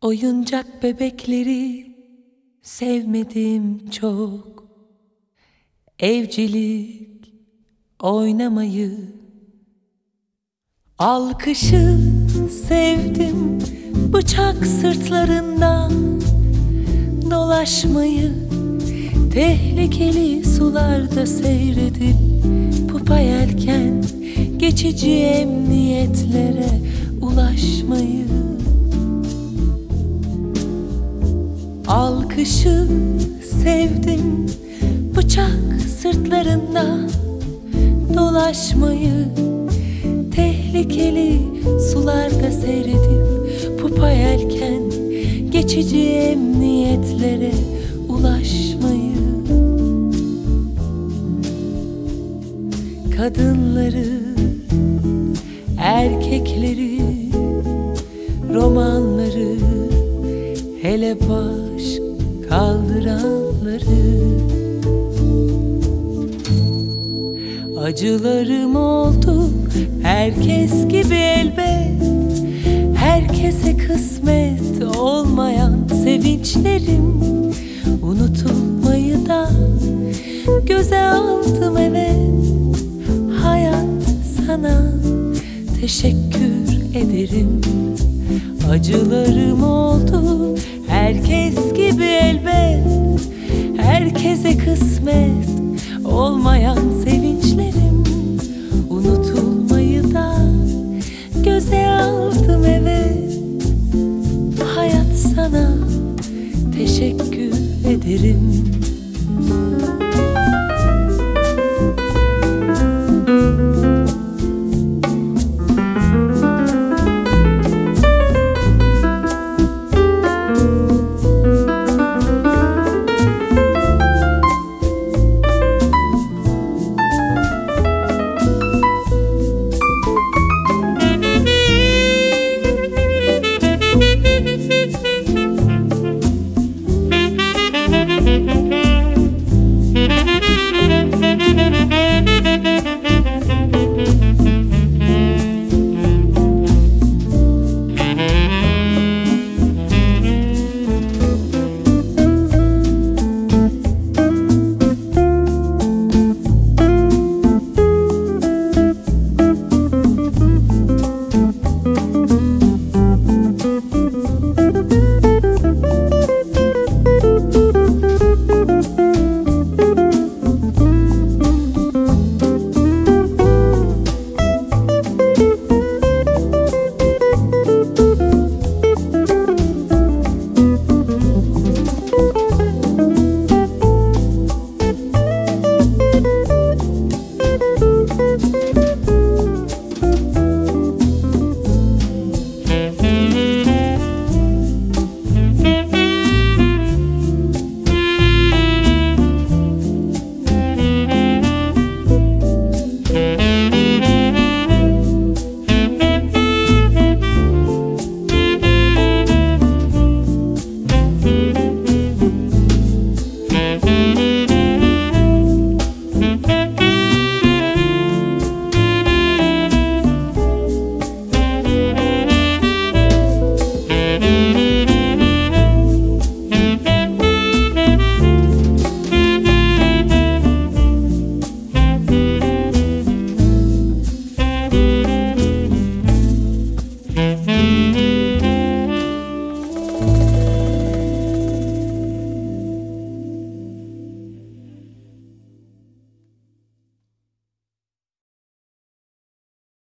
Oyuncak bebekleri sevmedim çok. Evcilik oynamayı, alkışı sevdim. Bıçak sırtlarından dolaşmayı, tehlikeli sularda seyredip pupa yelken geçici emniyetlere ulaşmayı. Alkışı sevdim, bıçak sırtlarında dolaşmayı, tehlikeli sularda seyredip pupa yelken geçici emniyetlere ulaşmayı. Kadınları, erkekleri, romanları, hele baş kaldıranları. Acılarım oldu herkes gibi elbet, herkese kısmet olmayan sevinçlerim. Unutulmayı da göze aldım, evet. Hayat, sana teşekkür ederim. Acılarım oldu herkes gibi elbet, herkese kısmet olmayan sevinçlerim. Unutulmayı da göze aldım, evet. Hayat, sana teşekkür ederim.